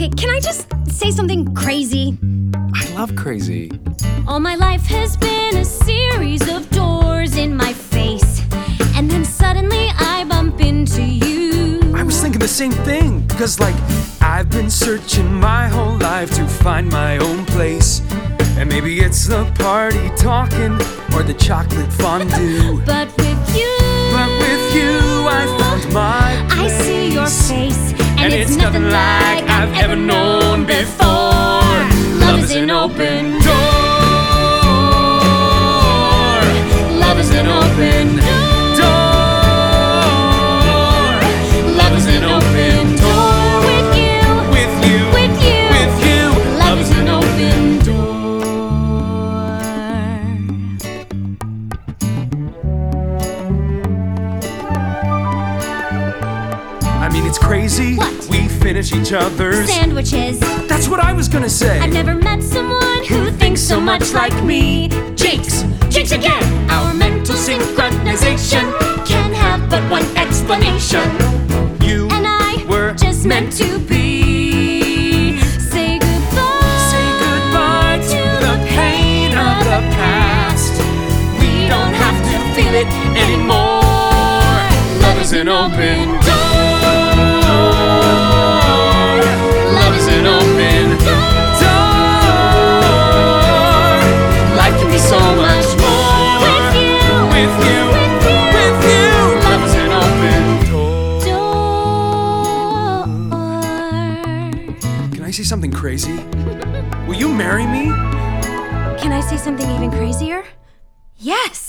Okay, can I just say something crazy? I love crazy. All my life has been a series of doors in my face, and then suddenly I bump into you. I was thinking the same thing, because I've been searching my whole life to find my own place. And maybe it's the party talking or the chocolate fondue. But with you I found my place. I see your face, and it's nothing like I've ever known before. Love is an open door. Love is an open door. Love is an open door. With you, love is an open door. I mean, it's crazy. What? We finish each other's Sandwiches. That's what I was gonna say. I've never met someone who thinks so much like me. Jinx again. Our mental synchronization can have but one explanation. You And I were just meant to be. Say goodbye. Say goodbye to the pain of the past. We don't have to feel it anymore. Love is an open door. Love is an open door. Life can be so much more with you. Love is an open door. Can I say something crazy? Will you marry me? Can I say something even crazier? Yes!